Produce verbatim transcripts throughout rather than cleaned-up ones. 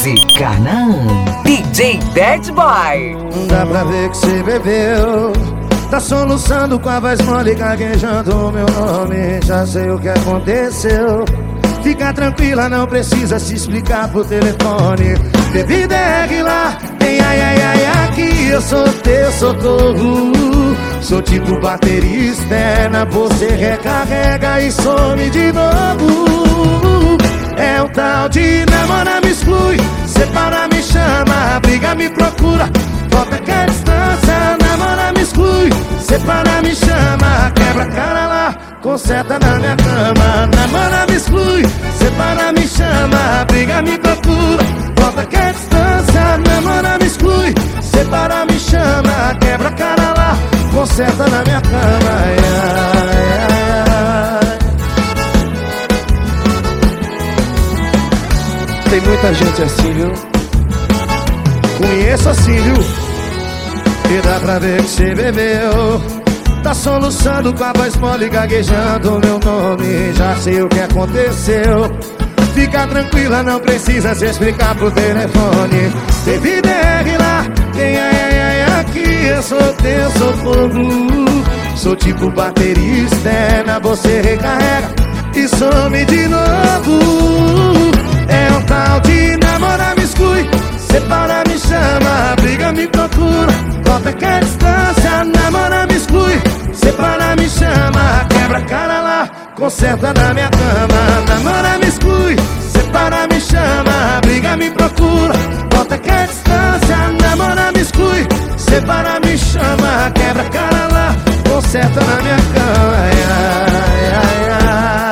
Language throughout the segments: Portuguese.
Canaã, D J Bad Boy. Dá pra ver que você bebeu, tá soluçando com a voz mole, gaguejando o meu nome. Já sei o que aconteceu. Fica tranquila, não precisa se explicar por telefone. Bebida é regular, tem ai ai ai aqui. Eu sou teu socorro, sou tipo bateria externa. Você recarrega e some de novo. É o tal de namora, me exclui, separa, me chama, briga, me procura, volta que é distância. Namora, me exclui, separa, me chama, quebra a cara lá, conserta na minha cama. Namora, me exclui, separa, me chama, briga, me procura, volta que é distância. Namora, me exclui, separa, me chama, quebra a cara lá, conserta na minha cama. Ai, ai, ai. Tem muita gente assim, viu? Conheço assim, viu? E dá pra ver que você bebeu, tá soluçando com a voz mole, gaguejando o meu nome. Já sei o que aconteceu. Fica tranquila, não precisa se explicar por telefone. Bebida é regular, tem ai ai ai aqui. Eu sou teu socorro, sou tipo bateria externa. Você recarrega e some de novo. É um tal de namora, me exclui, separa, me chama, briga, me procura, volta que é distância. Namora, me exclui, separa, me chama, quebra a cara lá, conserta na minha cama. Namora, me exclui, separa, me chama, briga, me procura, volta que é distância. Namora, me exclui, separa, me chama, quebra a cara lá, conserta na minha cama. Ai, ai, ai, ai.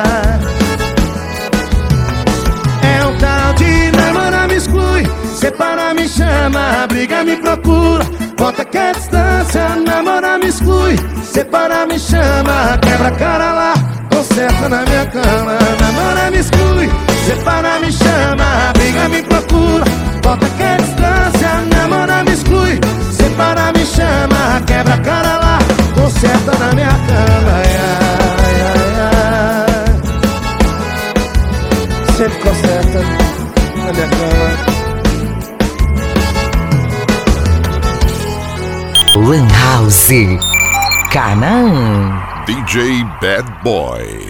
Separa, me chama, briga, me procura, volta que é distância. Namora, me exclui, separa, me chama, quebra a cara lá, conserta na minha cama. Namora, me exclui, separa, me chama, briga, me procura, volta que é distância. Namora, me exclui, separa, me chama, quebra a cara lá, conserta na minha cama. Ai, ai, ai. Sempre conserta na minha cama. Lan House Canaã, D J Bad Boy.